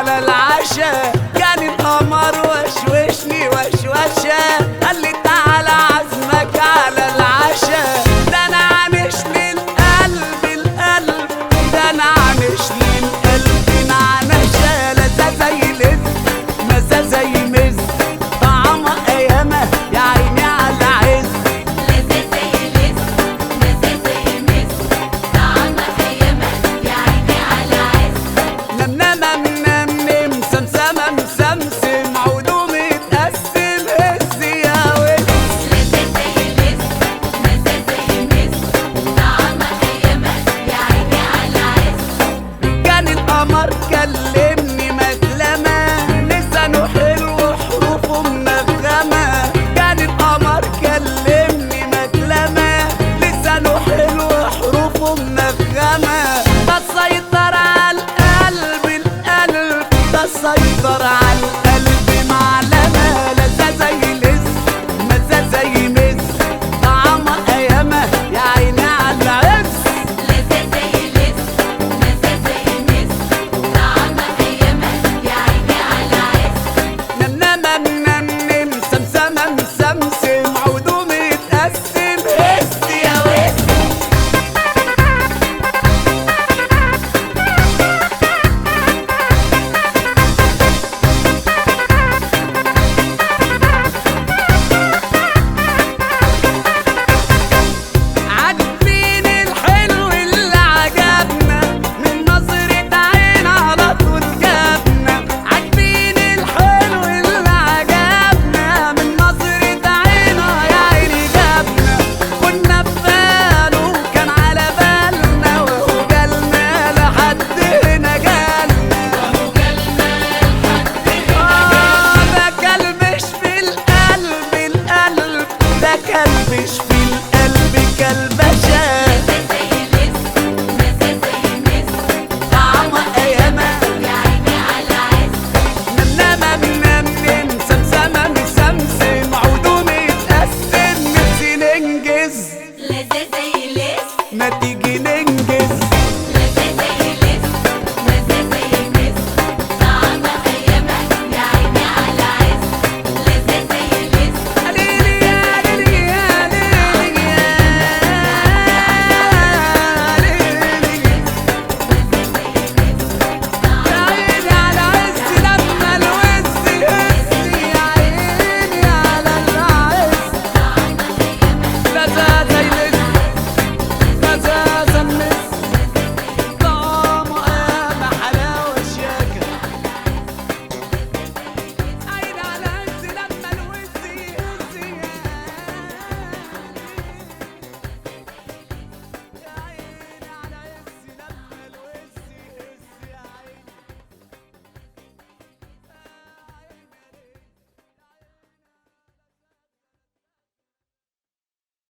على العشاء، كان القمر وشوشني وشوشة، قال لي تعالى عزمك على العشاء. ده انا عانش للقلب القلب، ده انا عانش للقلب نعنشة، لذة زي لذ مزة زي مز، طعمها ايامها يا عيني على العز. لذة زي لذ مزة زي مز، طعمها ايامها يا عيني على العز. نمنمة منمنم سمسمة مسمسم، عودو متقسم هز يا وز. لذة زي لذ مزة زي مز، طعمها ايامها يا عيني على العز. كان القمر كلمني مكلمة، لسانه حلو وحروفه منغمة. كان القمر كلمني مكلمة، لسانه حلو وحروفه منغمة. ده سيطر على القلب القلب، ده سيطر على القلب معلمة. لذة زي لذ مزة زي مز، طعمها ايامها يا عيني على العز. لذة زي لذ مزة زي مز، طعمها ايامها يا عيني على العز. نمنمة منمنم سمسمة مسمسم، عودو متقسم هز يا وز. عاجبين الحلو اللي عجبنا، من نظرة عين على طول جابنا. عاجبين الحلو اللي عجبنا، من نظرة عين يا عيني جابنا. كنا في باله كان على بالنا، وهو جالنا لحد هنا جالنا. ده كلبش في القلب القلب، ده كلبش في القلب كلبة